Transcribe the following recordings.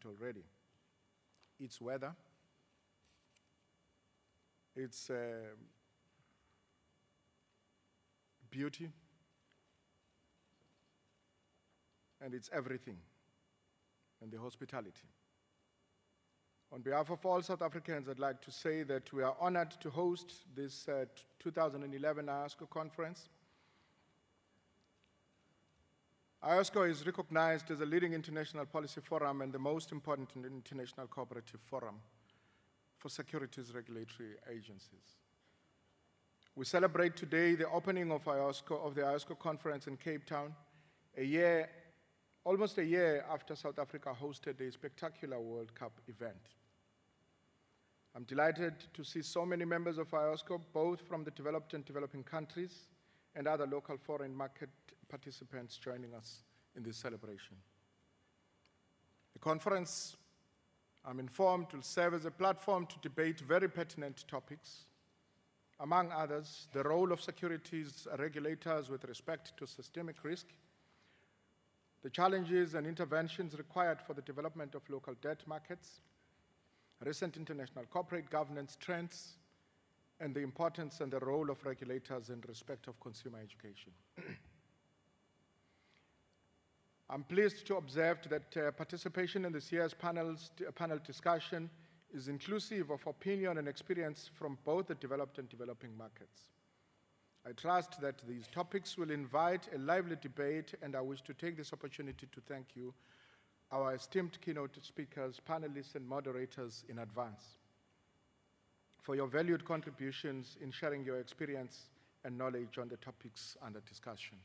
already. Its weather, its beauty, and its everything, and the hospitality. On behalf of all South Africans, I'd like to say that we are honored to host this 2011 IOSCO conference. IOSCO is recognized as a leading international policy forum and the most important international cooperative forum for securities regulatory agencies. We celebrate today the opening of the IOSCO conference in Cape Town, almost a year after South Africa hosted a spectacular World Cup event. I'm delighted to see so many members of IOSCO, both from the developed and developing countries and other local foreign market participants joining us in this celebration. The conference, I'm informed, will serve as a platform to debate very pertinent topics. Among others, the role of securities regulators with respect to systemic risk, the challenges and interventions required for the development of local debt markets, recent international corporate governance trends, and the importance and the role of regulators in respect of consumer education. I'm pleased to observe that participation in this year's panel discussion is inclusive of opinion and experience from both the developed and developing markets. I trust that these topics will invite a lively debate, and I wish to take this opportunity to thank you, our esteemed keynote speakers, panelists, and moderators in advance for your valued contributions in sharing your experience and knowledge on the topics under discussion.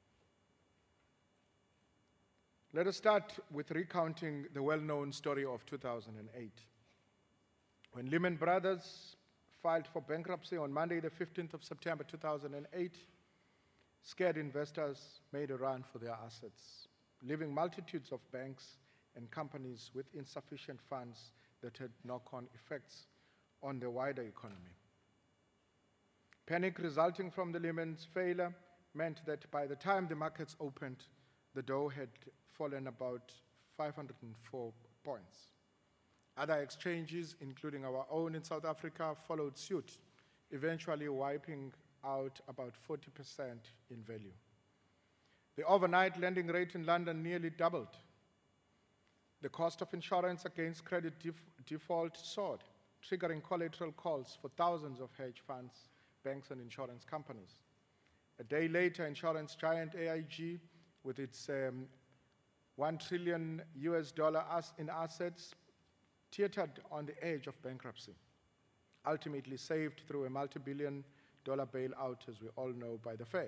Let us start with recounting the well-known story of 2008. When Lehman Brothers filed for bankruptcy on Monday, the 15th of September 2008, scared investors made a run for their assets, leaving multitudes of banks and companies with insufficient funds that had knock-on effects on the wider economy. Panic resulting from the Lehman's failure meant that by the time the markets opened, the Dow had fallen about 504 points. Other exchanges, including our own in South Africa, followed suit, eventually wiping out about 40% in value. The overnight lending rate in London nearly doubled. The cost of insurance against credit default soared, triggering collateral calls for thousands of hedge funds, banks, and insurance companies. A day later, insurance giant AIG, with its $1 trillion in assets, teetered on the edge of bankruptcy, ultimately saved through a multi-billion-dollar bailout, as we all know, by the Fed.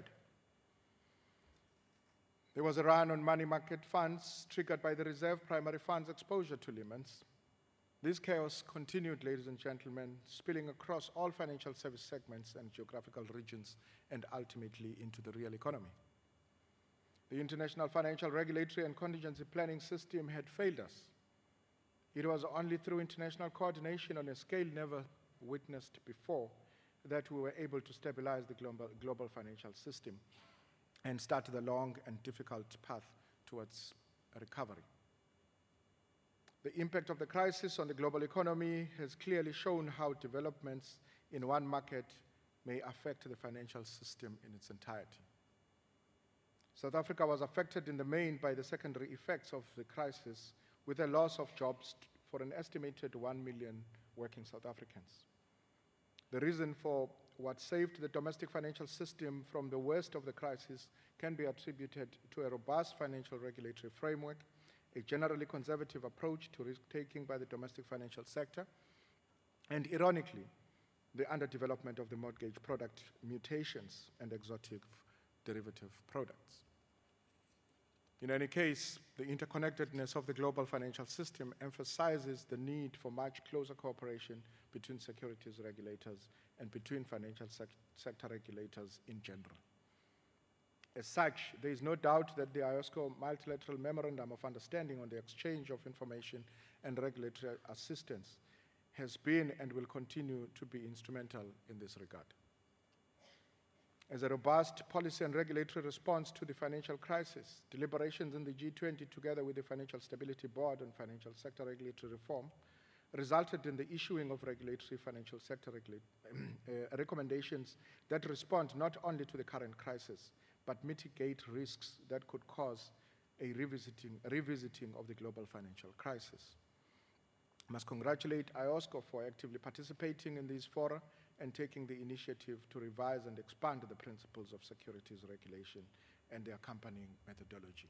There was a run on money market funds triggered by the reserve primary funds exposure to Lehman's. This chaos continued, ladies and gentlemen, spilling across all financial service segments and geographical regions and ultimately into the real economy. The international financial regulatory and contingency planning system had failed us. It was only through international coordination on a scale never witnessed before that we were able to stabilize the global financial system and start the long and difficult path towards a recovery. The impact of the crisis on the global economy has clearly shown how developments in one market may affect the financial system in its entirety. South Africa was affected in the main by the secondary effects of the crisis, with a loss of jobs for an estimated 1 million working South Africans. The reason for what saved the domestic financial system from the worst of the crisis can be attributed to a robust financial regulatory framework, a generally conservative approach to risk-taking by the domestic financial sector, and ironically, the underdevelopment of the mortgage product mutations and exotic derivative products. In any case, the interconnectedness of the global financial system emphasizes the need for much closer cooperation between securities regulators and between financial sector regulators in general. As such, there is no doubt that the IOSCO Multilateral Memorandum of Understanding on the exchange of information and regulatory assistance has been and will continue to be instrumental in this regard. As a robust policy and regulatory response to the financial crisis, deliberations in the G20 together with the Financial Stability Board on financial sector regulatory reform resulted in the issuing of regulatory financial sector recommendations that respond not only to the current crisis, but mitigate risks that could cause a revisiting of the global financial crisis. I must congratulate IOSCO for actively participating in these fora and taking the initiative to revise and expand the principles of securities regulation and the accompanying methodology.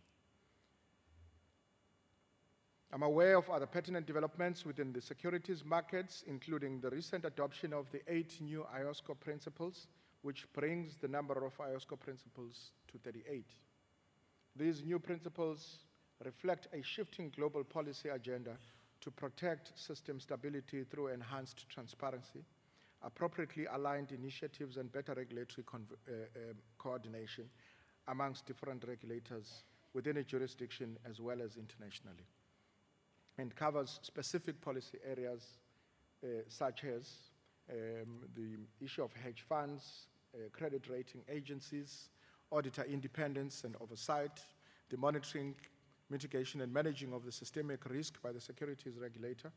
I'm aware of other pertinent developments within the securities markets, including the recent adoption of the 8 new IOSCO principles, which brings the number of IOSCO principles to 38. These new principles reflect a shifting global policy agenda to protect system stability through enhanced transparency, appropriately aligned initiatives, and better regulatory coordination amongst different regulators within a jurisdiction as well as internationally, and covers specific policy areas such as the issue of hedge funds, credit rating agencies, auditor independence and oversight, the monitoring, mitigation and managing of the systemic risk by the securities regulator,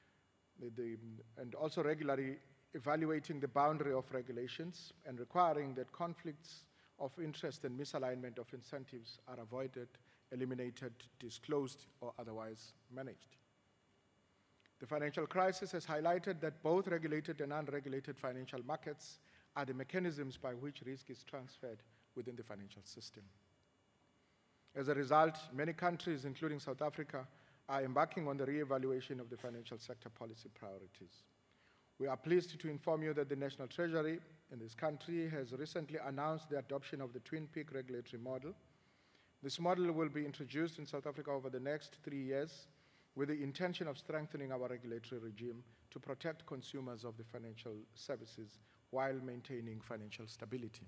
and also regularly evaluating the boundary of regulations and requiring that conflicts of interest and misalignment of incentives are avoided, eliminated, disclosed, or otherwise managed. The financial crisis has highlighted that both regulated and unregulated financial markets are the mechanisms by which risk is transferred within the financial system. As a result, many countries, including South Africa, are embarking on the re-evaluation of the financial sector policy priorities. We are pleased to inform you that the National Treasury in this country has recently announced the adoption of the Twin Peak regulatory model. This model will be introduced in South Africa over the next 3 years with the intention of strengthening our regulatory regime to protect consumers of the financial services while maintaining financial stability.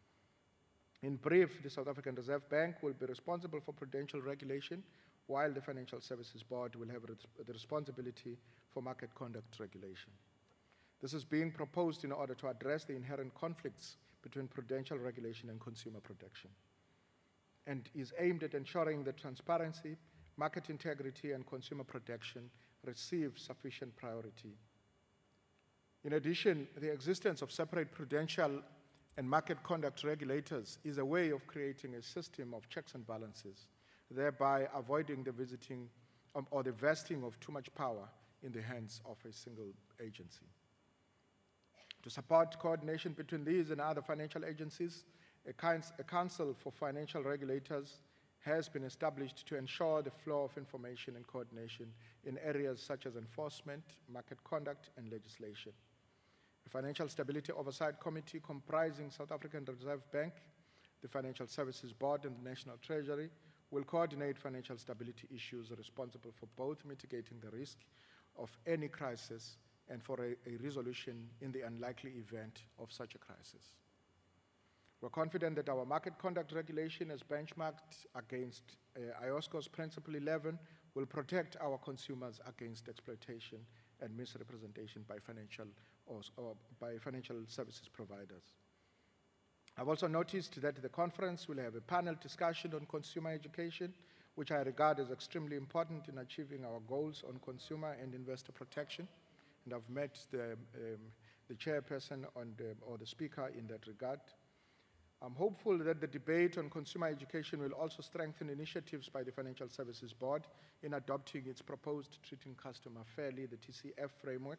In brief, the South African Reserve Bank will be responsible for prudential regulation, while the Financial Services Board will have the responsibility for market conduct regulation. This is being proposed in order to address the inherent conflicts between prudential regulation and consumer protection, and is aimed at ensuring that transparency, market integrity, and consumer protection receive sufficient priority. In addition, the existence of separate prudential and market conduct regulators is a way of creating a system of checks and balances, thereby avoiding the visiting or the vesting of too much power in the hands of a single agency. To support coordination between these and other financial agencies, a Council for Financial Regulators has been established to ensure the flow of information and coordination in areas such as enforcement, market conduct, and legislation. The Financial Stability Oversight Committee, comprising South African Reserve Bank, the Financial Services Board, and the National Treasury, will coordinate financial stability issues responsible for both mitigating the risk of any crisis and for a resolution in the unlikely event of such a crisis. We're confident that our market conduct regulation, as benchmarked against IOSCO's Principle 11, will protect our consumers against exploitation and misrepresentation by financial services providers. I've also noticed that the conference will have a panel discussion on consumer education, which I regard as extremely important in achieving our goals on consumer and investor protection. And I've met the chairperson or the speaker in that regard. I'm hopeful that the debate on consumer education will also strengthen initiatives by the Financial Services Board in adopting its proposed Treating Customer Fairly, the TCF framework.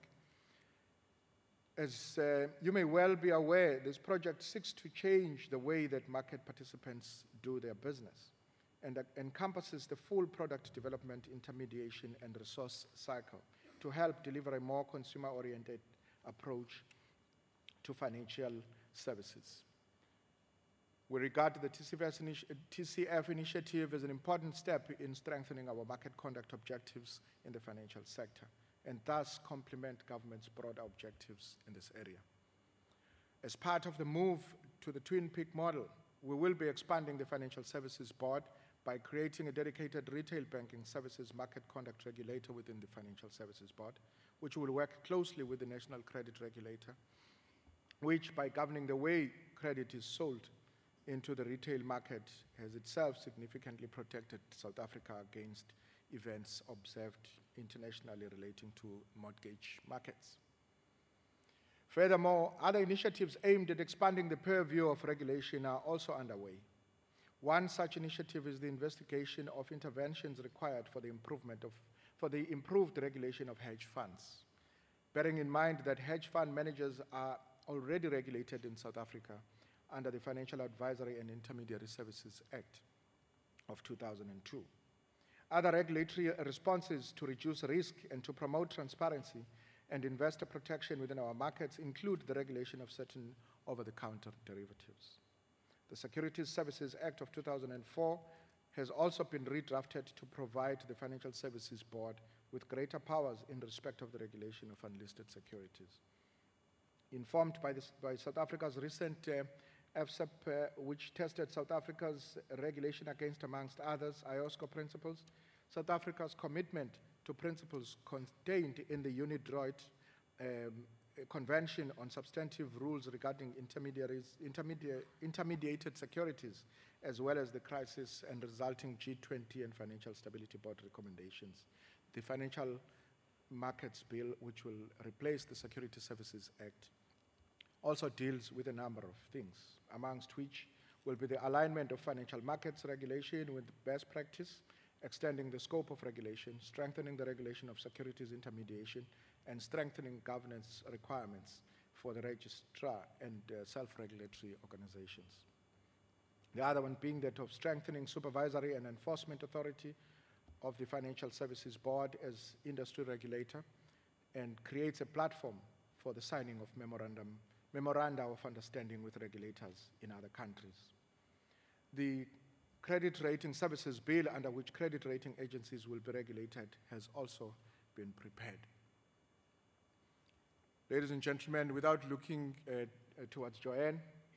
As you may well be aware, this project seeks to change the way that market participants do their business and encompasses the full product development, intermediation, and resource cycle to help deliver a more consumer-oriented approach to financial services. We regard the TCF initiative as an important step in strengthening our market conduct objectives in the financial sector, and thus complement government's broader objectives in this area. As part of the move to the Twin Peak model, we will be expanding the Financial Services Board by creating a dedicated retail banking services market conduct regulator within the Financial Services Board, which will work closely with the National Credit Regulator, which, by governing the way credit is sold into the retail market has itself significantly protected South Africa against events observed internationally relating to mortgage markets. Furthermore, other initiatives aimed at expanding the purview of regulation are also underway. One such initiative is the investigation of interventions required for the improved regulation of hedge funds, bearing in mind that hedge fund managers are already regulated in South Africa under the Financial Advisory and Intermediary Services Act of 2002. Other regulatory responses to reduce risk and to promote transparency and investor protection within our markets include the regulation of certain over-the-counter derivatives. The Securities Services Act of 2004 has also been redrafted to provide the Financial Services Board with greater powers in respect of the regulation of unlisted securities. Informed by South Africa's recent FSAP, which tested South Africa's regulation against, amongst others, IOSCO principles, South Africa's commitment to principles contained in the UNIDROIT Convention on Substantive Rules regarding intermediated securities, as well as the crisis and resulting G20 and Financial Stability Board recommendations. The Financial Markets Bill, which will replace the Securities Services Act, also deals with a number of things, amongst which will be the alignment of financial markets regulation with best practice, extending the scope of regulation, strengthening the regulation of securities intermediation, and strengthening governance requirements for the registrar and self-regulatory organizations. The other one being that of strengthening supervisory and enforcement authority of the Financial Services Board as industry regulator, and creates a platform for the signing of memoranda of understanding with regulators in other countries. The Credit Rating Services Bill, under which credit rating agencies will be regulated, has also been prepared. Ladies and gentlemen, without looking towards Joanne,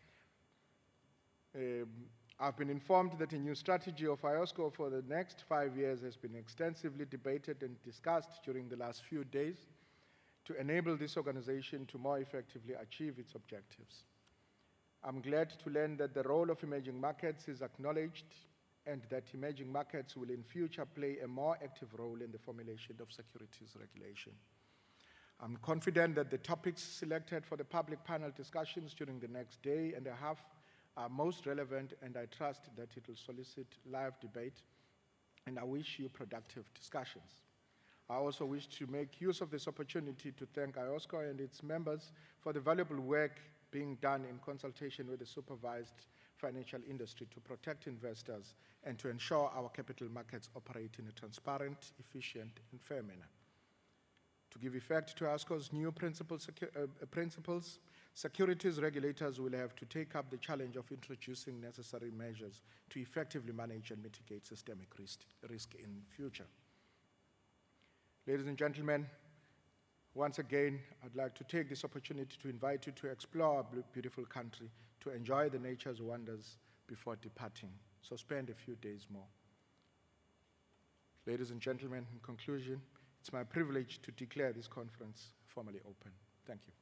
I've been informed that a new strategy of IOSCO for the next 5 years has been extensively debated and discussed during the last few days to enable this organization to more effectively achieve its objectives. I'm glad to learn that the role of emerging markets is acknowledged and that emerging markets will in future play a more active role in the formulation of securities regulation. I'm confident that the topics selected for the public panel discussions during the next day and a half are most relevant, and I trust that it will solicit live debate, and I wish you productive discussions. I also wish to make use of this opportunity to thank IOSCO and its members for the valuable work being done in consultation with the supervised financial industry to protect investors and to ensure our capital markets operate in a transparent, efficient, and fair manner. To give effect to IOSCO's new principles, securities regulators will have to take up the challenge of introducing necessary measures to effectively manage and mitigate systemic risk in future. Ladies and gentlemen, once again, I'd like to take this opportunity to invite you to explore our beautiful country, to enjoy the nature's wonders before departing. So spend a few days more. Ladies and gentlemen, in conclusion, it's my privilege to declare this conference formally open. Thank you.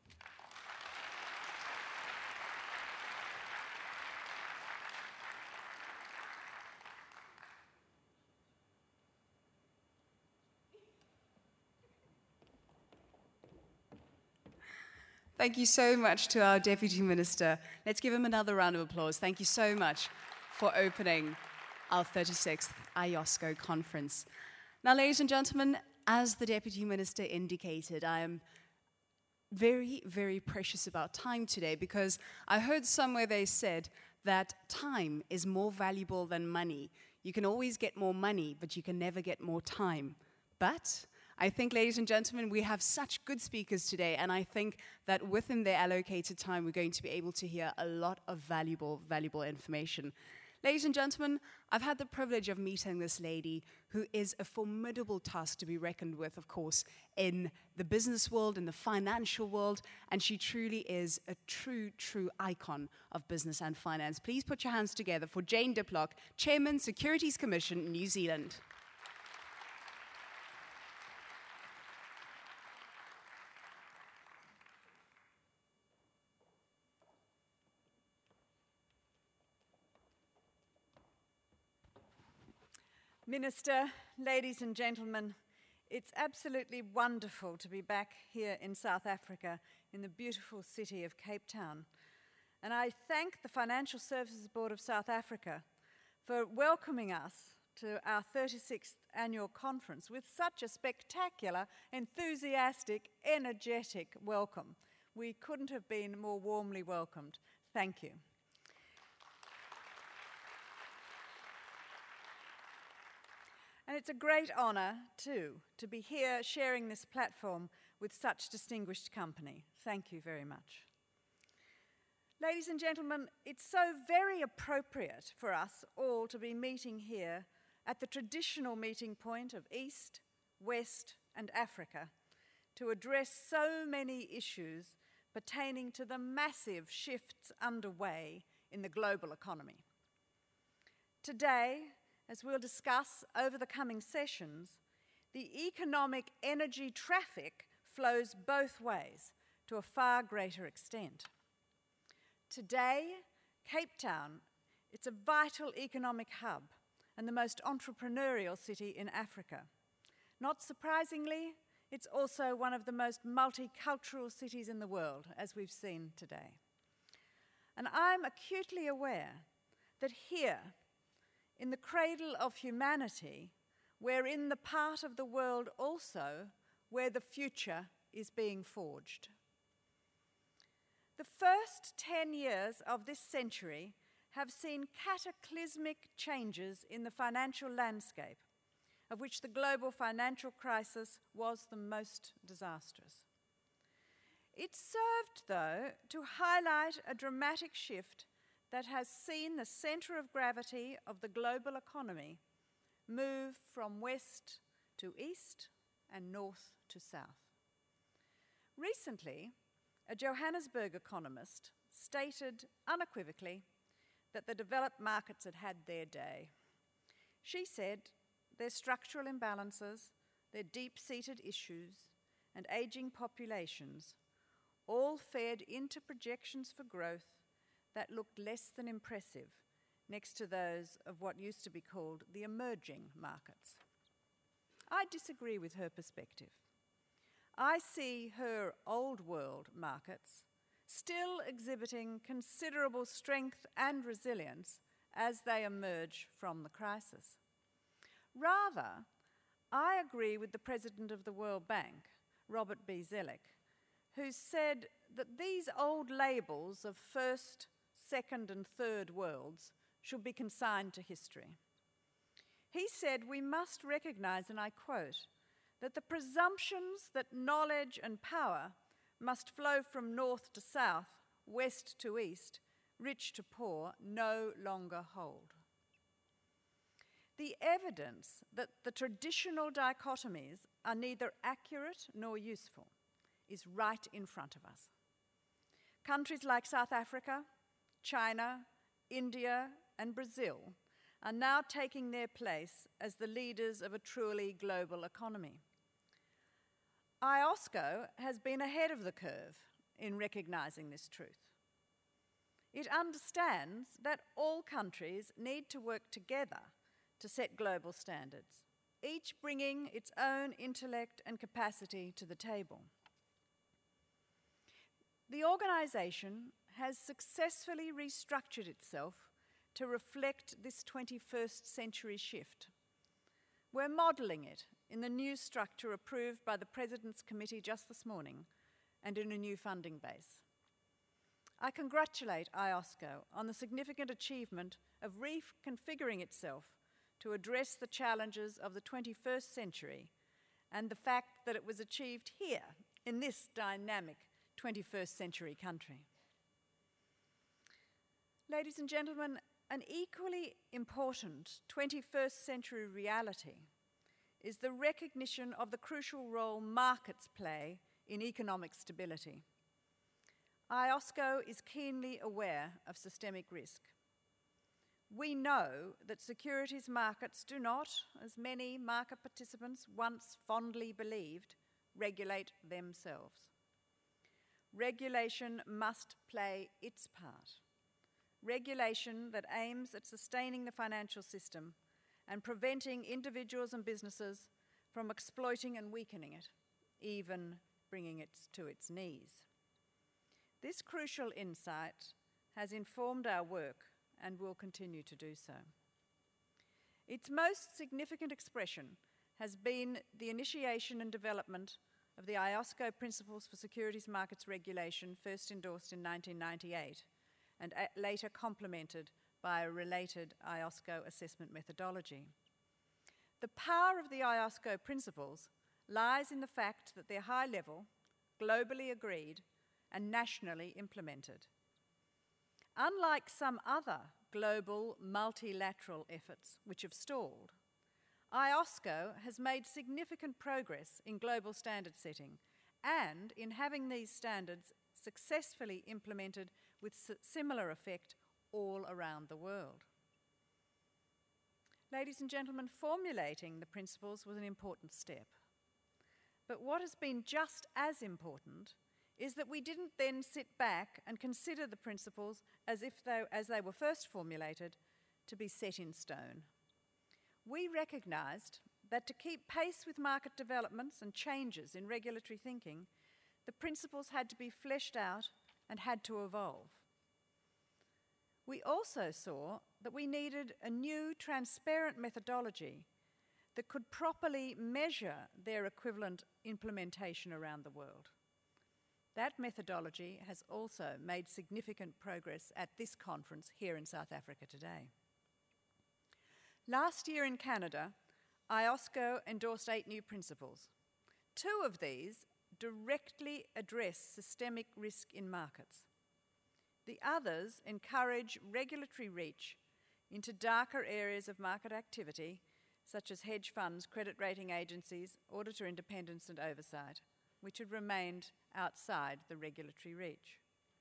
Thank you so much to our Deputy Minister. Let's give him another round of applause. Thank you so much for opening our 36th IOSCO conference. Now, ladies and gentlemen, as the Deputy Minister indicated, I am very, very precious about time today, because I heard somewhere they said that time is more valuable than money. You can always get more money, but you can never get more time. But I think, ladies and gentlemen, we have such good speakers today, and I think that within their allocated time, we're going to be able to hear a lot of valuable information. Ladies and gentlemen, I've had the privilege of meeting this lady who is a formidable task to be reckoned with, of course, in the business world, in the financial world, and she truly is a true icon of business and finance. Please put your hands together for Jane Diplock, Chairman, Securities Commission, New Zealand. Minister, ladies and gentlemen, it's absolutely wonderful to be back here in South Africa in the beautiful city of Cape Town. And I thank the Financial Services Board of South Africa for welcoming us to our 36th annual conference with such a spectacular, enthusiastic, energetic welcome. We couldn't have been more warmly welcomed. Thank you. And it's a great honour, too, to be here sharing this platform with such distinguished company. Thank you very much. Ladies and gentlemen, it's so very appropriate for us all to be meeting here at the traditional meeting point of East, West, and Africa to address so many issues pertaining to the massive shifts underway in the global economy. Today, as we'll discuss over the coming sessions, the economic energy traffic flows both ways to a far greater extent. Today, Cape Town, it's a vital economic hub and the most entrepreneurial city in Africa. Not surprisingly, it's also one of the most multicultural cities in the world, as we've seen today. And I'm acutely aware that here, in the cradle of humanity, we're in the part of the world also where the future is being forged. The first 10 years of this century have seen cataclysmic changes in the financial landscape, of which the global financial crisis was the most disastrous. It served, though, to highlight a dramatic shift that has seen the center of gravity of the global economy move from west to east and north to south. Recently, a Johannesburg economist stated unequivocally that the developed markets had had their day. She said their structural imbalances, their deep-seated issues, and aging populations all fed into projections for growth that looked less than impressive next to those of what used to be called the emerging markets. I disagree with her perspective. I see her old world markets still exhibiting considerable strength and resilience as they emerge from the crisis. Rather, I agree with the president of the World Bank, Robert B. Zoellick, who said that these old labels of first, second, and third worlds should be consigned to history. He said we must recognize, and I quote, that the presumptions that knowledge and power must flow from north to south, west to east, rich to poor, no longer hold. The evidence that the traditional dichotomies are neither accurate nor useful is right in front of us. Countries like South Africa, China, India, and Brazil are now taking their place as the leaders of a truly global economy. IOSCO has been ahead of the curve in recognizing this truth. It understands that all countries need to work together to set global standards, each bringing its own intellect and capacity to the table. The organization has successfully restructured itself to reflect this 21st century shift. We're modeling it in the new structure approved by the President's Committee just this morning and in a new funding base. I congratulate IOSCO on the significant achievement of reconfiguring itself to address the challenges of the 21st century and the fact that it was achieved here in this dynamic 21st century country. Ladies and gentlemen, an equally important 21st century reality is the recognition of the crucial role markets play in economic stability. IOSCO is keenly aware of systemic risk. We know that securities markets do not, as many market participants once fondly believed, regulate themselves. Regulation must play its part. Regulation that aims at sustaining the financial system and preventing individuals and businesses from exploiting and weakening it, even bringing it to its knees. This crucial insight has informed our work and will continue to do so. Its most significant expression has been the initiation and development of the IOSCO Principles for Securities Markets Regulation, first endorsed in 1998 and later complemented by a related IOSCO assessment methodology. The power of the IOSCO principles lies in the fact that they're high level, globally agreed, and nationally implemented. Unlike some other global multilateral efforts which have stalled, IOSCO has made significant progress in global standard setting and in having these standards successfully implemented with similar effect all around the world. Ladies and gentlemen, formulating the principles was an important step. But what has been just as important is that we didn't then sit back and consider the principles as they were first formulated to be set in stone. We recognized that to keep pace with market developments and changes in regulatory thinking, the principles had to be fleshed out and had to evolve. We also saw that we needed a new transparent methodology that could properly measure their equivalent implementation around the world. That methodology has also made significant progress at this conference here in South Africa today. Last year in Canada, IOSCO endorsed 8 new principles. 2 of these directly address systemic risk in markets. The others encourage regulatory reach into darker areas of market activity, such as hedge funds, credit rating agencies, auditor independence and oversight, which had remained outside the regulatory reach.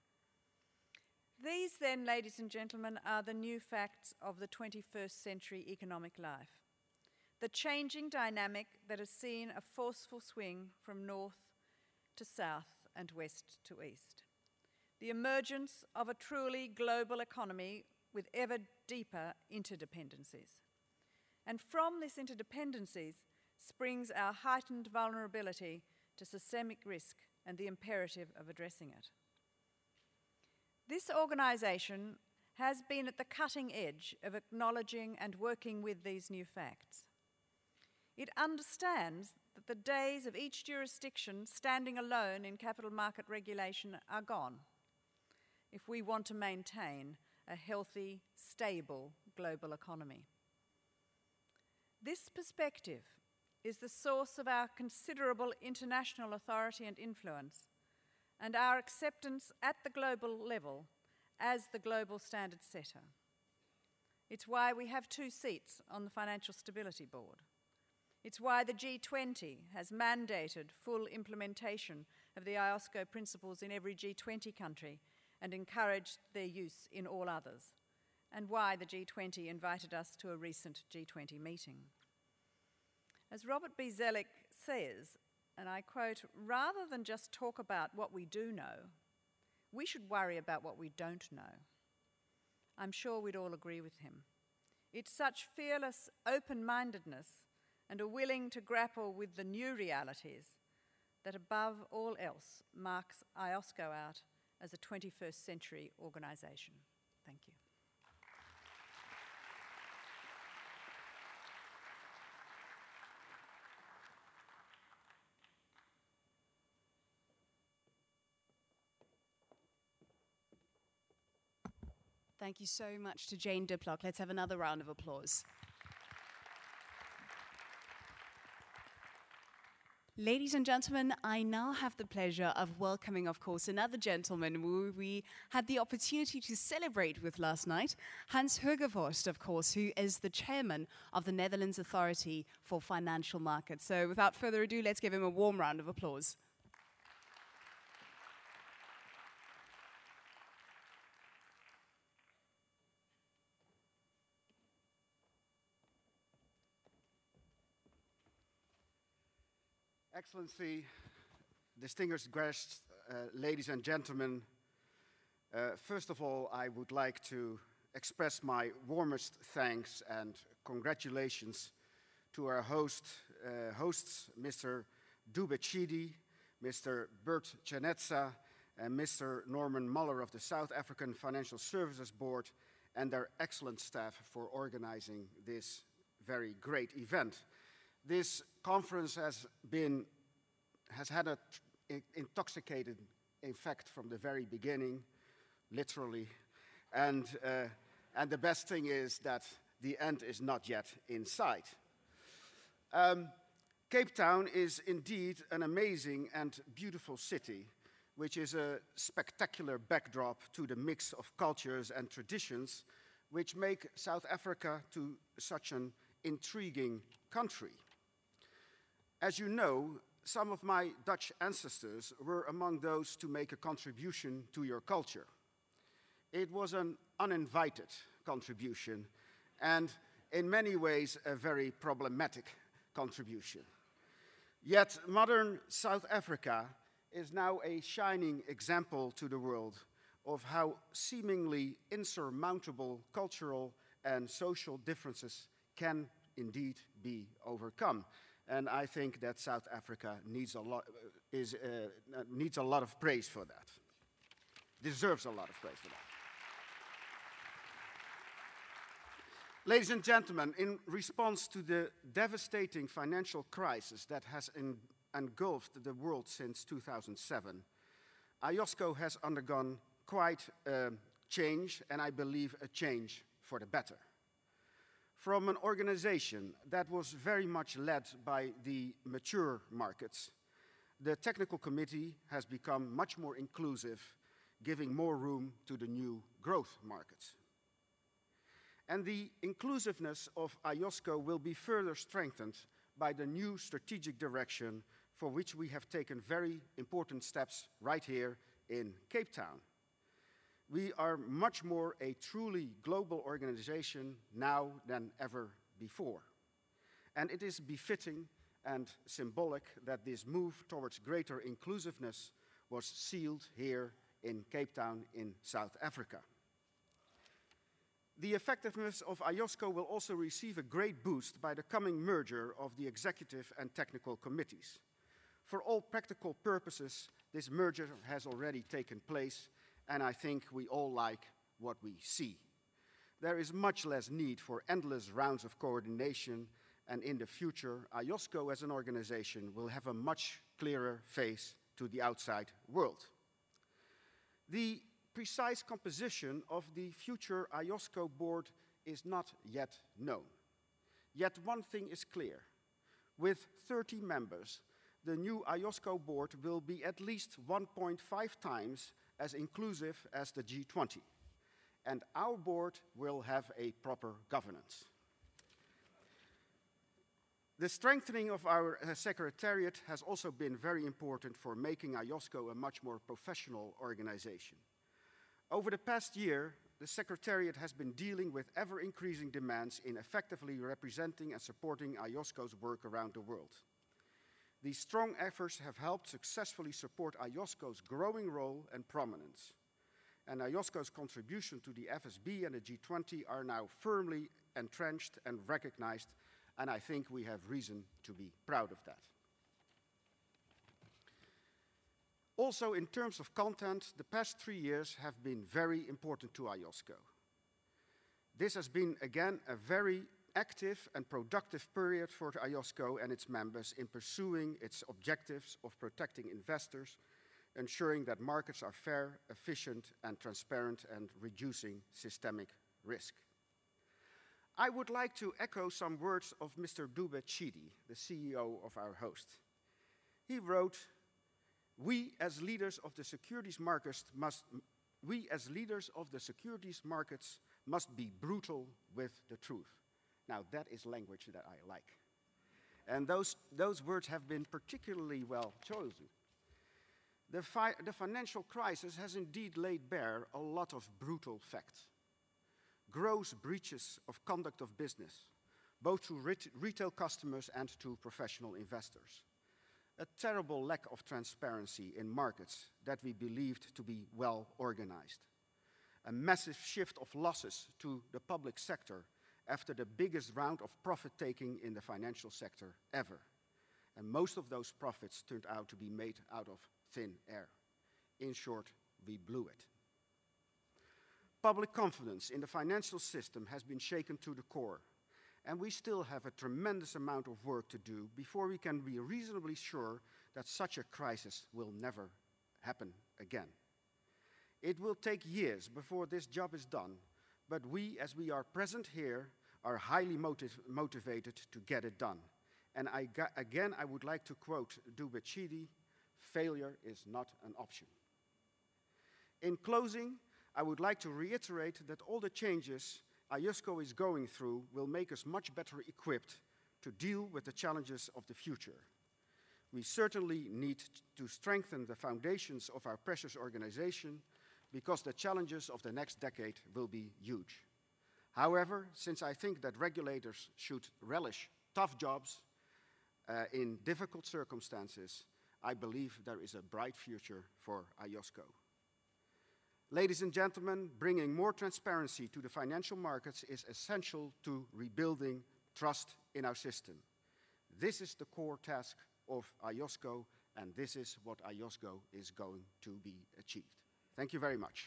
These then, ladies and gentlemen, are the new facts of the 21st century economic life. The changing dynamic that has seen a forceful swing from north to south and west to east. The emergence of a truly global economy with ever deeper interdependencies. And from this interdependencies springs our heightened vulnerability to systemic risk and the imperative of addressing it. This organization has been at the cutting edge of acknowledging and working with these new facts. It understands that the days of each jurisdiction standing alone in capital market regulation are gone if we want to maintain a healthy, stable global economy. This perspective is the source of our considerable international authority and influence, and our acceptance at the global level as the global standard setter. It's why we have 2 seats on the Financial Stability Board. It's why the G20 has mandated full implementation of the IOSCO principles in every G20 country and encouraged their use in all others, and why the G20 invited us to a recent G20 meeting. As Robert B. Zoellick says, and I quote, "Rather than just talk about what we do know, we should worry about what we don't know." I'm sure we'd all agree with him. It's such fearless open-mindedness and a willing to grapple with the new realities that above all else marks IOSCO out as a 21st century organization. Thank you. Thank you so much to Jane Diplock. Let's have another round of applause. Ladies and gentlemen, I now have the pleasure of welcoming, of course, another gentleman who we had the opportunity to celebrate with last night, Hans Hogevorst, of course, who is the chairman of the Netherlands Authority for Financial Markets. So without further ado, let's give him a warm round of applause. Excellency, distinguished guests, ladies and gentlemen, first of all, I would like to express my warmest thanks and congratulations to our hosts, Mr. Dube Chidi, Mr. Bert Chanetza, and Mr. Norman Muller of the South African Financial Services Board, and their excellent staff for organizing this very great event. This conference has had an intoxicating effect from the very beginning, literally, and the best thing is that the end is not yet in sight. Cape Town is indeed an amazing and beautiful city, which is a spectacular backdrop to the mix of cultures and traditions which make South Africa to such an intriguing country. As you know, some of my Dutch ancestors were among those to make a contribution to your culture. It was an uninvited contribution, and in many ways a very problematic contribution. Yet modern South Africa is now a shining example to the world of how seemingly insurmountable cultural and social differences can indeed be overcome. And I think that South Africa needs a lot of praise for that. Deserves a lot of praise for that. Ladies and gentlemen, in response to the devastating financial crisis that has engulfed the world since 2007, IOSCO has undergone quite a change, and I believe a change for the better. From an organization that was very much led by the mature markets, the technical committee has become much more inclusive, giving more room to the new growth markets. And the inclusiveness of IOSCO will be further strengthened by the new strategic direction for which we have taken very important steps right here in Cape Town. We are much more a truly global organization now than ever before. And it is befitting and symbolic that this move towards greater inclusiveness was sealed here in Cape Town in South Africa. The effectiveness of IOSCO will also receive a great boost by the coming merger of the executive and technical committees. For all practical purposes, this merger has already taken place, and I think we all like what we see. There is much less need for endless rounds of coordination, and in the future, IOSCO as an organization will have a much clearer face to the outside world. The precise composition of the future IOSCO board is not yet known. Yet one thing is clear. With 30 members, the new IOSCO board will be at least 1.5 times as inclusive as the G20. And our board will have a proper governance. The strengthening of our secretariat has also been very important for making IOSCO a much more professional organization. Over the past year, the Secretariat has been dealing with ever-increasing demands in effectively representing and supporting IOSCO's work around the world. These strong efforts have helped successfully support IOSCO's growing role and prominence. And IOSCO's contribution to the FSB and the G20 are now firmly entrenched and recognized, and I think we have reason to be proud of that. Also, in terms of content, the past 3 years have been very important to IOSCO. This has been, again, a very active and productive period for IOSCO and its members in pursuing its objectives of protecting investors, ensuring that markets are fair, efficient, and transparent, and reducing systemic risk. I would like to echo some words of Mr. Dube Chidi, the CEO of our host. He wrote, We as leaders of the securities markets must be brutal with the truth. Now that is language that I like. And those words have been particularly well chosen. The financial crisis has indeed laid bare a lot of brutal facts. Gross breaches of conduct of business, both to retail customers and to professional investors. A terrible lack of transparency in markets that we believed to be well organized. A massive shift of losses to the public sector after the biggest round of profit-taking in the financial sector ever. And most of those profits turned out to be made out of thin air. In short, we blew it. Public confidence in the financial system has been shaken to the core, and we still have a tremendous amount of work to do before we can be reasonably sure that such a crisis will never happen again. It will take years before this job is done, but we, as we are present here, are highly motivated to get it done. And again, I would like to quote Dube Chidi, failure is not an option. In closing, I would like to reiterate that all the changes IOSCO is going through will make us much better equipped to deal with the challenges of the future. We certainly need to strengthen the foundations of our precious organization because the challenges of the next decade will be huge. However, since I think that regulators should relish tough jobs in difficult circumstances, I believe there is a bright future for IOSCO. Ladies and gentlemen, bringing more transparency to the financial markets is essential to rebuilding trust in our system. This is the core task of IOSCO, and this is what IOSCO is going to be achieved. Thank you very much.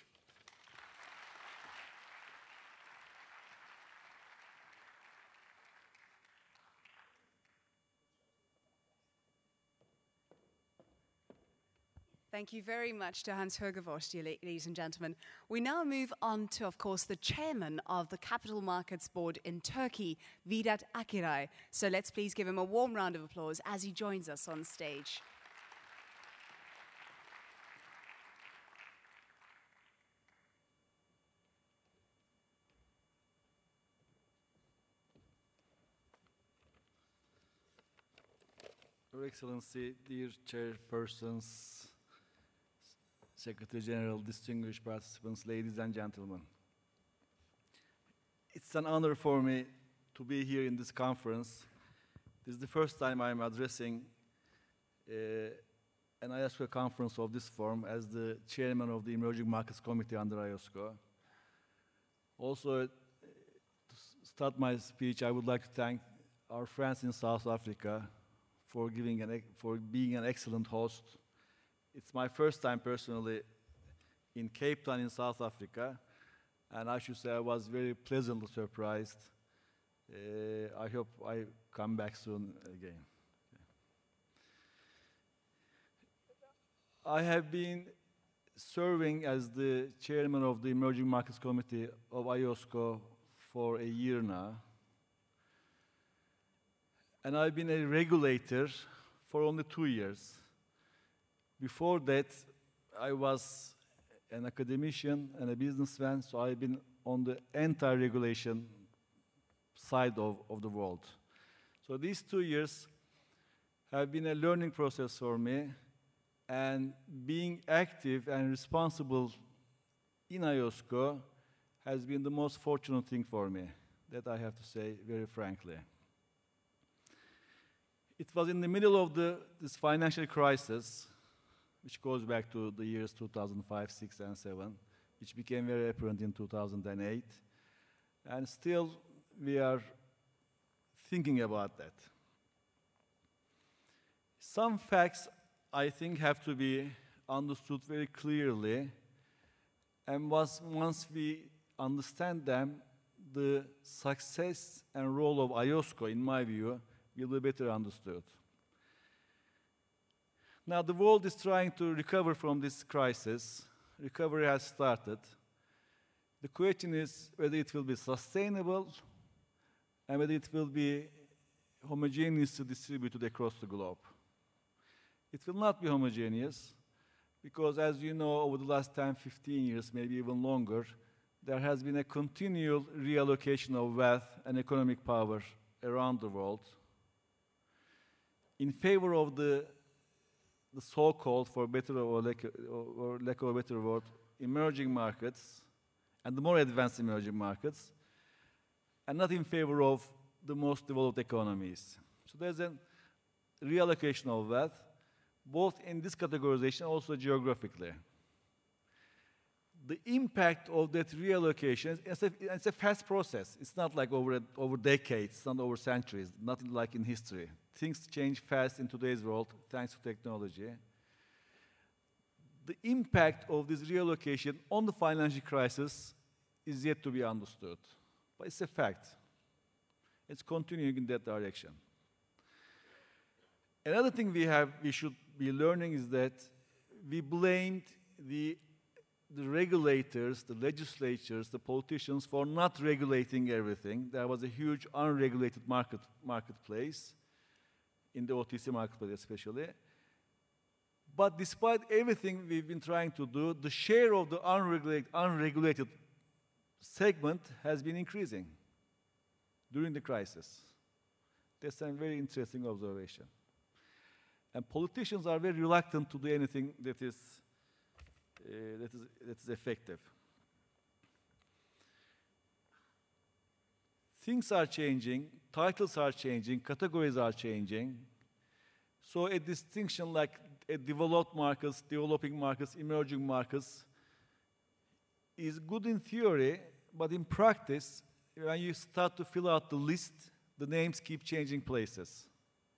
Thank you very much to Hans-Holger Voss, dear ladies and gentlemen. We now move on to, of course, the chairman of the Capital Markets Board in Turkey, Vedat Akiray. So let's please give him a warm round of applause as he joins us on stage. Your Excellency, dear chairpersons, Secretary General, distinguished participants, ladies and gentlemen. It's an honor for me to be here in this conference. This is the first time I'm addressing an IOSCO conference of this form as the chairman of the Emerging Markets Committee under IOSCO. Also, to start my speech, I would like to thank our friends in South Africa for being an excellent host. It's my first time personally in Cape Town in South Africa, and I should say I was very pleasantly surprised. I hope I come back soon again. I have been serving as the chairman of the Emerging Markets Committee of IOSCO for a year now. And I've been a regulator for only 2 years. Before that, I was an academician and a businessman, so I've been on the anti-regulation side of the world. So these 2 years have been a learning process for me, and being active and responsible in IOSCO has been the most fortunate thing for me, that I have to say very frankly. It was in the middle of this financial crisis, which goes back to the years 2005, 6, and 7, which became very apparent in 2008. And still, we are thinking about that. Some facts, I think, have to be understood very clearly. And once we understand them, the success and role of IOSCO, in my view, will be better understood. Now, the world is trying to recover from this crisis. Recovery has started. The question is whether it will be sustainable and whether it will be homogeneously distributed across the globe. It will not be homogeneous because, as you know, over the last 10, 15 years, maybe even longer, there has been a continual reallocation of wealth and economic power around the world in favor of the so-called, for better or lack of a better word, emerging markets, and the more advanced emerging markets, and not in favor of the most developed economies. So there's a reallocation of wealth, both in this categorization, also geographically. the impact of that reallocation, it's a fast process. It's not like over decades, it's not over centuries, nothing like in history. Things change fast in today's world, thanks to technology. The impact of this reallocation on the financial crisis is yet to be understood. But it's a fact. It's continuing in that direction. Another thing we should be learning is that we blamed the regulators, the legislatures, the politicians for not regulating everything. There was a huge unregulated marketplace, in the OTC marketplace especially. But despite everything we've been trying to do, the share of the unregulated segment has been increasing during the crisis. That's a very interesting observation. And politicians are very reluctant to do anything that is effective. Things are changing, titles are changing, categories are changing. So a distinction like developed markets, developing markets, emerging markets is good in theory, but in practice, when you start to fill out the list, the names keep changing places.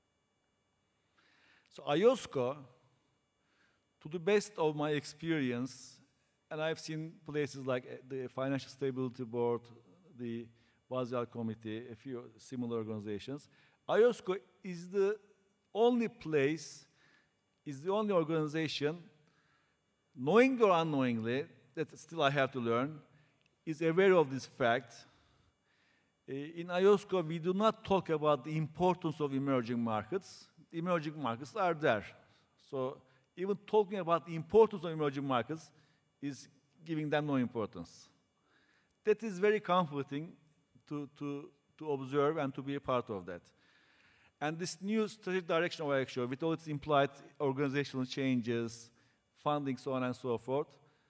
So IOSCO, to the best of my experience, and I've seen places like the Financial Stability Board, the Basel Committee, a few similar organizations, IOSCO is the only place, is the only organization, knowingly or unknowingly, that still I have to learn, is aware of this fact. In IOSCO, we do not talk about the importance of emerging markets. Emerging markets are there. So even talking about the importance of emerging markets is giving them no importance. That is very comforting to observe and to be a part of that. And this new strategic direction of IOSCO, with all its implied organizational changes, funding, so on and so forth,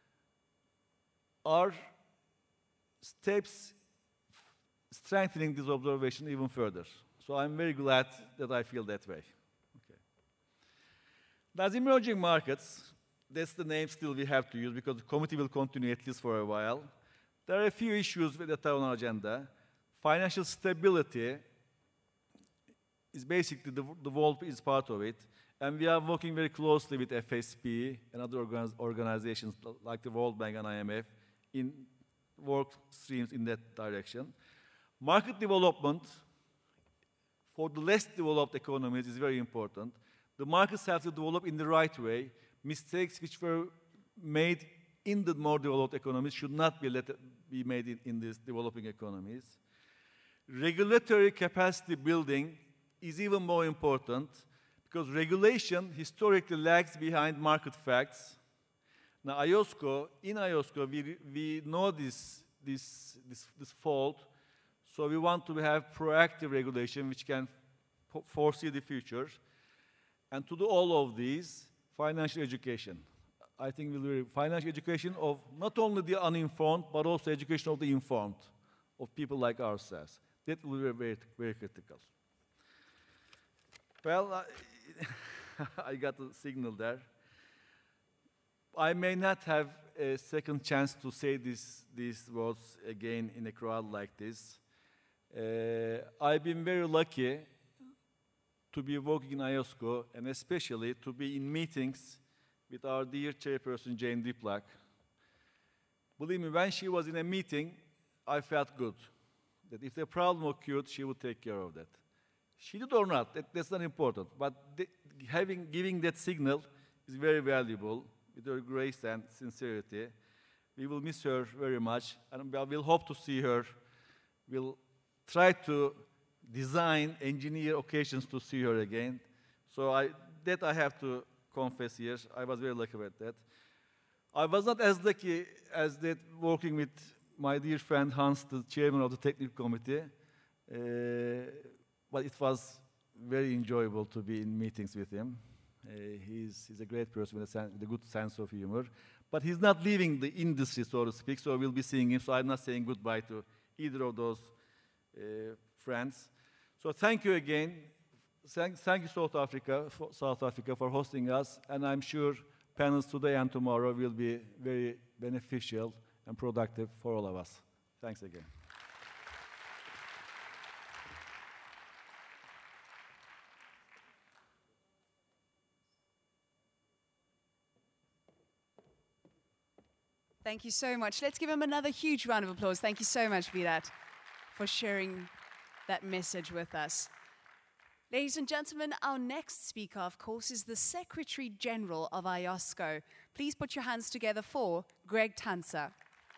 are steps strengthening this observation even further. So I'm very glad that I feel that way. Okay. As emerging markets, that's the name still we have to use because the committee will continue at least for a while. There are a few issues that are on our agenda. Financial stability is basically the world is part of it. And we are working very closely with FSP and other organizations like the World Bank and IMF in work streams in that direction. Market development for the less developed economies is very important. The markets have to develop in the right way. Mistakes which were made in the more developed economies should not be made in these developing economies. Regulatory capacity building is even more important because regulation historically lags behind market facts. Now, in IOSCO, we know this fault, so we want to have proactive regulation which can foresee the future. And to do all of these, financial education. I think we'll do financial education of not only the uninformed, but also education of the informed, of people like ourselves. That will be very, very critical. Well, I got a signal there. I may not have a second chance to say these words again in a crowd like this. I've been very lucky to be working in IOSCO and especially to be in meetings with our dear chairperson, Jane Diplock. Believe me, when she was in a meeting, I felt good. That if the problem occurred, she would take care of that. She did or not, that's not important. But giving that signal is very valuable with her grace and sincerity. We will miss her very much, and we'll hope to see her. We'll try to engineer occasions to see her again. So I have to confess here, I was very lucky about that. I was not as lucky as that working with my dear friend Hans, the chairman of the technical committee. But it was very enjoyable to be in meetings with him. He's a great person with a good sense of humor. But he's not leaving the industry, so to speak, so we'll be seeing him. So I'm not saying goodbye to either of those friends. So thank you again. Thank you, South Africa, for hosting us. And I'm sure panels today and tomorrow will be very beneficial and productive for all of us. Thanks again. Thank you so much. Let's give him another huge round of applause. Thank you so much, Virat, for sharing that message with us. Ladies and gentlemen, our next speaker, of course, is the Secretary General of IOSCO. Please put your hands together for Greg Tanser.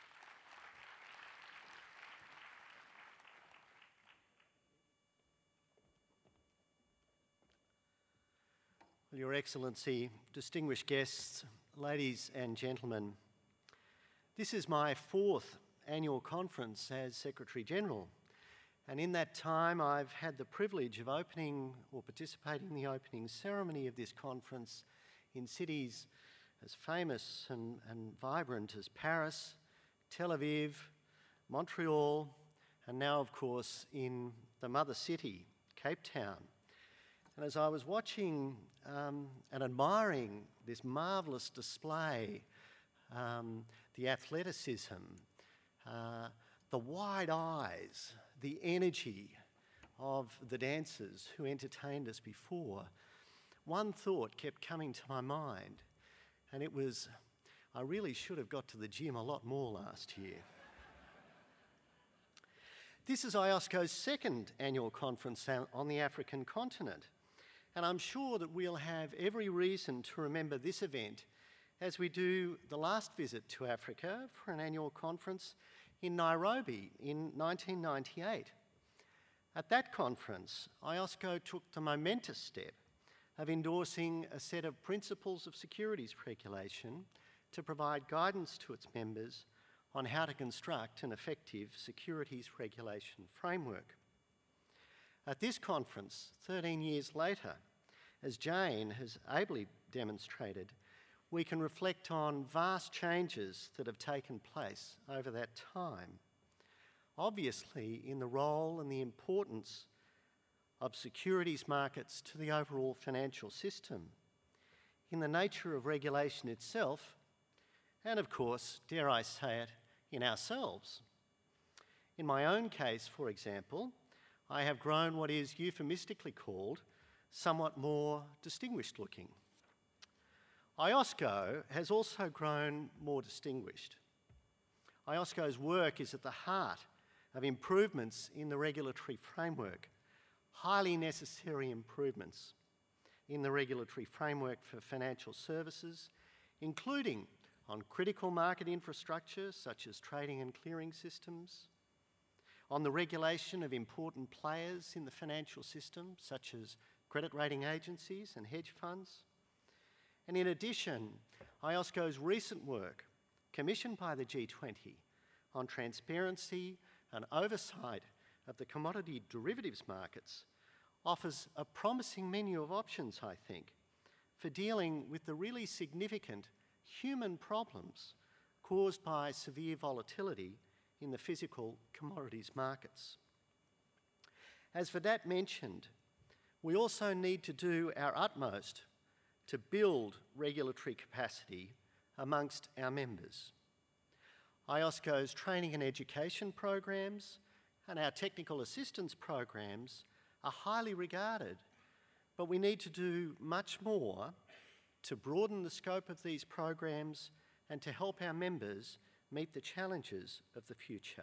Well, Your Excellency, distinguished guests, ladies and gentlemen, this is my 4th annual conference as Secretary General, and in that time I've had the privilege of opening or participating in the opening ceremony of this conference in cities as famous and vibrant as Paris, Tel Aviv, Montreal, and now, of course, in the mother city, Cape Town. And as I was watching and admiring this marvellous display, the athleticism, the wide eyes, the energy of the dancers who entertained us before, one thought kept coming to my mind, and it was, I really should have got to the gym a lot more last year. This is IOSCO's 2nd annual conference on the African continent, and I'm sure that we'll have every reason to remember this event as we do the last visit to Africa for an annual conference in Nairobi in 1998. At that conference, IOSCO took the momentous step of endorsing a set of principles of securities regulation to provide guidance to its members on how to construct an effective securities regulation framework. At this conference, 13 years later, as Jane has ably demonstrated, we can reflect on vast changes that have taken place over that time. Obviously, in the role and the importance of securities markets to the overall financial system, in the nature of regulation itself, and of course, dare I say it, in ourselves. In my own case, for example, I have grown what is euphemistically called somewhat more distinguished looking. IOSCO has also grown more distinguished. IOSCO's work is at the heart of improvements in the regulatory framework, highly necessary improvements in the regulatory framework for financial services, including on critical market infrastructure such as trading and clearing systems, on the regulation of important players in the financial system such as credit rating agencies and hedge funds. And in addition, IOSCO's recent work, commissioned by the G20 on transparency and oversight of the commodity derivatives markets, offers a promising menu of options, I think, for dealing with the really significant human problems caused by severe volatility in the physical commodities markets. As Vedat mentioned, we also need to do our utmost to build regulatory capacity amongst our members. IOSCO's training and education programs and our technical assistance programs are highly regarded, but we need to do much more to broaden the scope of these programs and to help our members meet the challenges of the future.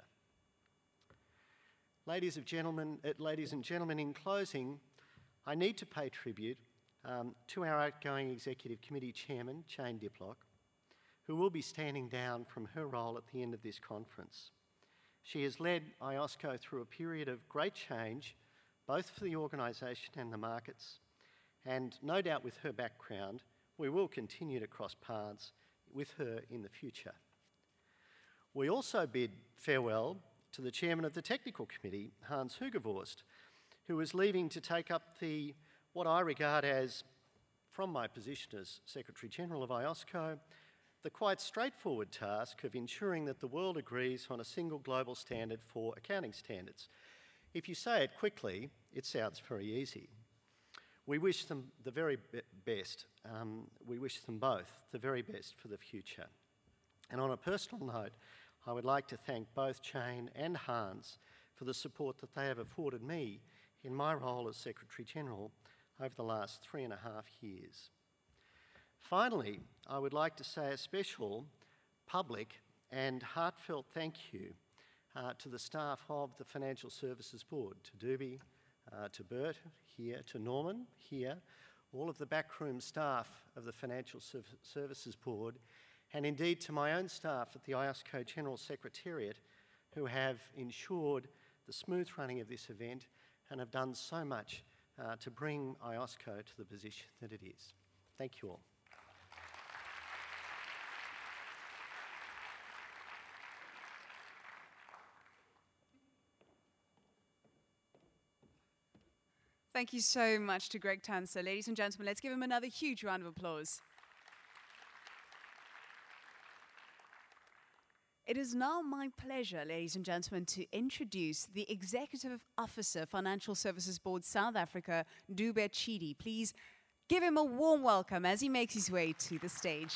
Ladies and gentlemen, in closing, I need to pay tribute to our outgoing Executive Committee Chairman, Jane Diplock, who will be standing down from her role at the end of this conference. She has led IOSCO through a period of great change, both for the organisation and the markets, and no doubt with her background, we will continue to cross paths with her in the future. We also bid farewell to the Chairman of the Technical Committee, Hans Hugevorst, who is leaving to take up what I regard as, from my position as Secretary-General of IOSCO, the quite straightforward task of ensuring that the world agrees on a single global standard for accounting standards. If you say it quickly, it sounds very easy. We wish them the very best. We wish them both the very best for the future. And on a personal note, I would like to thank both Jane and Hans for the support that they have afforded me in my role as Secretary-General over the last 3.5 years. Finally, I would like to say a special public and heartfelt thank you to the staff of the Financial Services Board, to Doobie, to Bert here, to Norman here, all of the backroom staff of the Financial Services Board, and indeed to my own staff at the IOSCO General Secretariat, who have ensured the smooth running of this event and have done so much to bring IOSCO to the position that it is. Thank you all. Thank you so much to Greg Tanser. Ladies and gentlemen, let's give him another huge round of applause. It is now my pleasure, ladies and gentlemen, to introduce the Executive Officer, Financial Services Board South Africa, Dube Chidi. Please give him a warm welcome as he makes his way to the stage.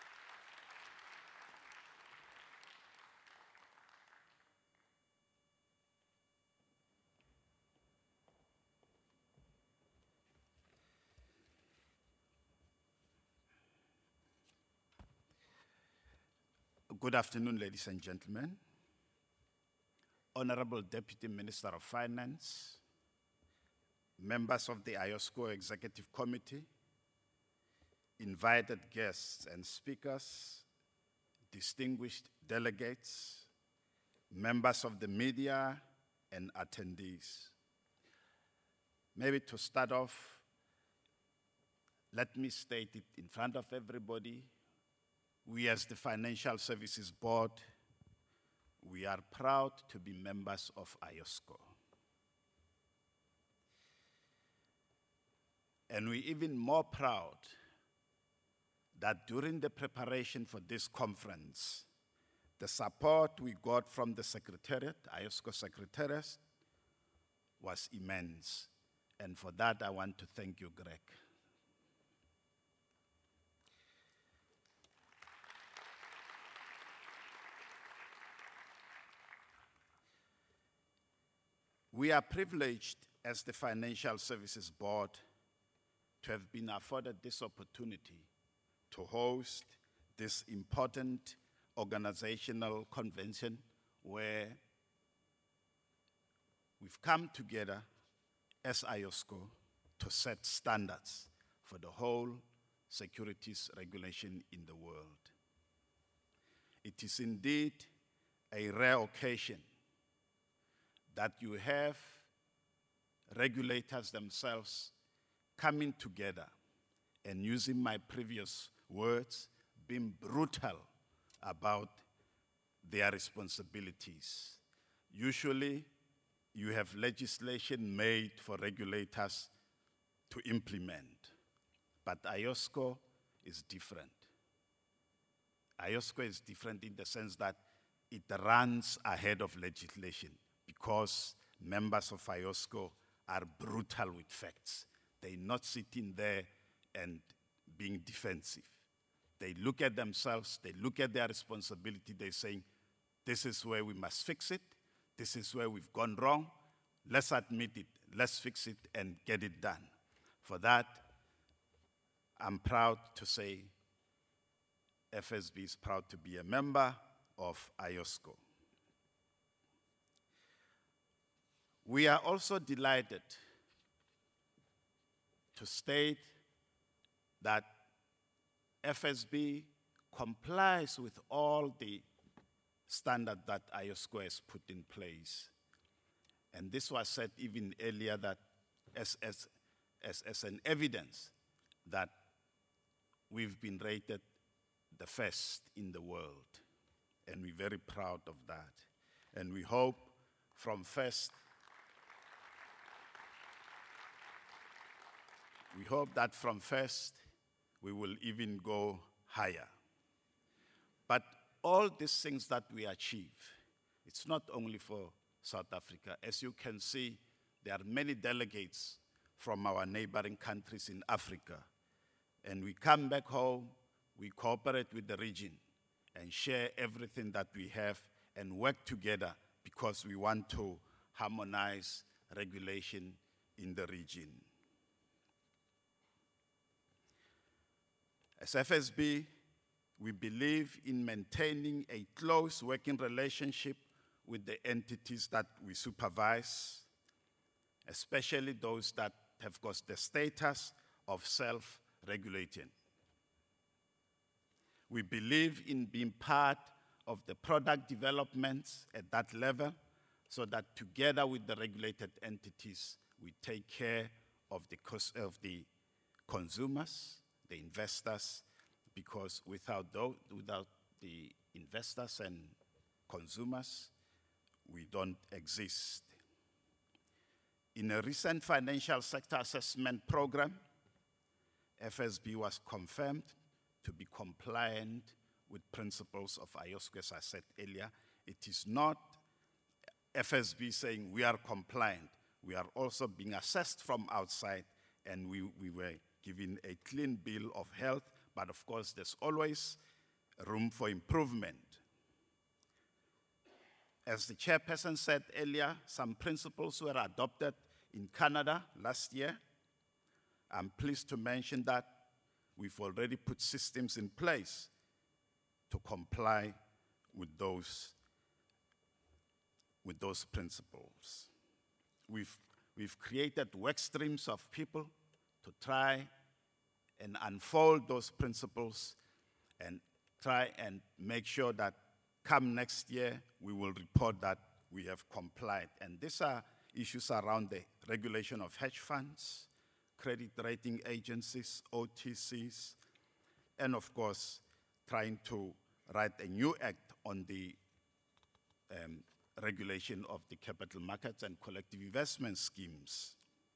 Good afternoon, ladies and gentlemen. Honorable Deputy Minister of Finance, members of the IOSCO Executive Committee, invited guests and speakers, distinguished delegates, members of the media, and attendees. Maybe to start off, let me state it in front of everybody. We as the Financial Services Board, we are proud to be members of IOSCO. And we're even more proud that during the preparation for this conference, the support we got from the Secretariat, IOSCO Secretariat, was immense. And for that, I want to thank you, Greg. We are privileged as the Financial Services Board to have been afforded this opportunity to host this important organizational convention where we've come together as IOSCO to set standards for the whole securities regulation in the world. It is indeed a rare occasion that you have regulators themselves coming together and, using my previous words, being brutal about their responsibilities. Usually, you have legislation made for regulators to implement, but IOSCO is different. IOSCO is different in the sense that it runs ahead of legislation, because members of IOSCO are brutal with facts. They're not sitting there and being defensive. They look at themselves, they look at their responsibility, they're saying, this is where we must fix it, this is where we've gone wrong, let's admit it, let's fix it and get it done. For that, I'm proud to say FSB is proud to be a member of IOSCO. We are also delighted to state that FSB complies with all the standards that IOSCO has put in place. And this was said even earlier that as an evidence that we've been rated the first in the world. And we're very proud of that. And we hope from first, we hope that from first, we will even go higher. But all these things that we achieve, it's not only for South Africa. As you can see, there are many delegates from our neighboring countries in Africa. And we come back home, we cooperate with the region, and share everything that we have and work together because we want to harmonize regulation in the region. As FSB, we believe in maintaining a close working relationship with the entities that we supervise, especially those that have got the status of self-regulating. We believe in being part of the product developments at that level so that together with the regulated entities, we take care of the consumers, the investors, because without the investors and consumers, we don't exist. In a recent financial sector assessment program, FSB was confirmed to be compliant with principles of IOSCO, as I said earlier. It is not FSB saying we are compliant. We are also being assessed from outside, and we were given a clean bill of health, but of course there's always room for improvement. As the chairperson said earlier, some principles were adopted in Canada last year. I'm pleased to mention that we've already put systems in place to comply with those principles. We've created work streams of people to try and unfold those principles and try and make sure that come next year, we will report that we have complied. And these are issues around the regulation of hedge funds, credit rating agencies, OTCs, and of course, trying to write a new act on the regulation of the capital markets and collective investment schemes.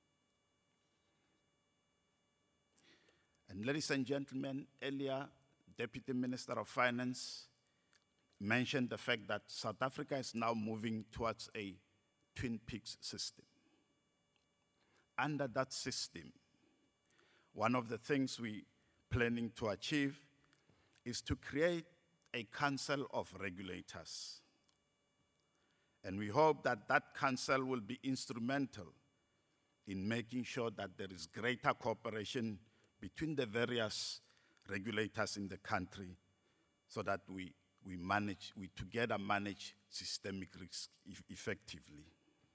And ladies and gentlemen, earlier, Deputy Minister of Finance mentioned the fact that South Africa is now moving towards a Twin Peaks system. Under that system, one of the things we're planning to achieve is to create a council of regulators. And we hope that that council will be instrumental in making sure that there is greater cooperation between the various regulators in the country so that we together manage systemic risk effectively.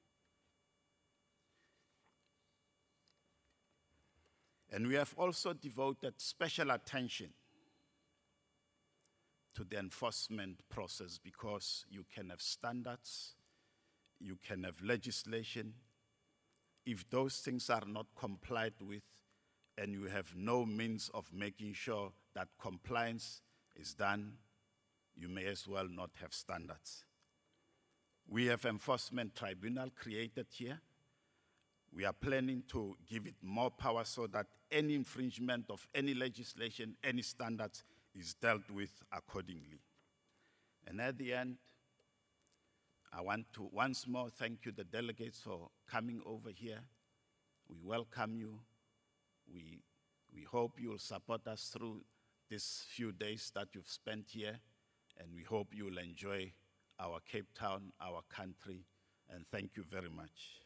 And we have also devoted special attention to the enforcement process because you can have standards, you can have legislation. If those things are not complied with and you have no means of making sure that compliance is done, you may as well not have standards. We have enforcement tribunal created here. We are planning to give it more power so that any infringement of any legislation, any standards is dealt with accordingly. And at the end, I want to once more thank you, the delegates, for coming over here. We welcome you. We hope you will support us through these few days that you've spent here, and we hope you will enjoy our Cape Town, our country, and thank you very much.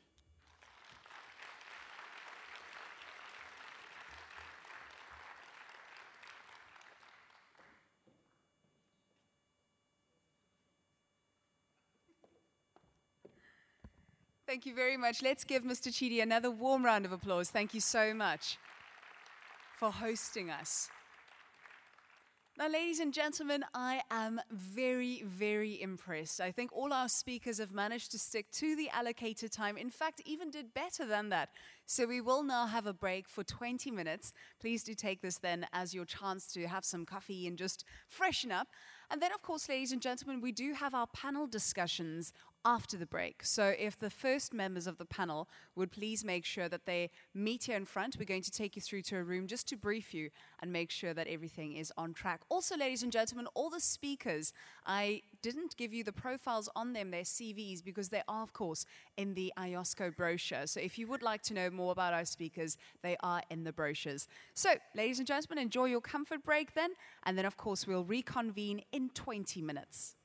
Thank you very much. Let's give Mr. Chidi another warm round of applause. Thank you so much for hosting us. Now, ladies and gentlemen, I am very, very impressed. I think all our speakers have managed to stick to the allocated time. In fact, even did better than that. So we will now have a break for 20 minutes. Please do take this then as your chance to have some coffee and just freshen up. And then, of course, ladies and gentlemen, we do have our panel discussions after the break. So if the first members of the panel would please make sure that they meet here in front, we're going to take you through to a room just to brief you and make sure that everything is on track. Also, ladies and gentlemen, all the speakers, I didn't give you the profiles on them, their CVs, because they are, of course, in the IOSCO brochure. So if you would like to know more about our speakers, they are in the brochures. So, ladies and gentlemen, enjoy your comfort break then, and then, of course, we'll reconvene in 20 minutes.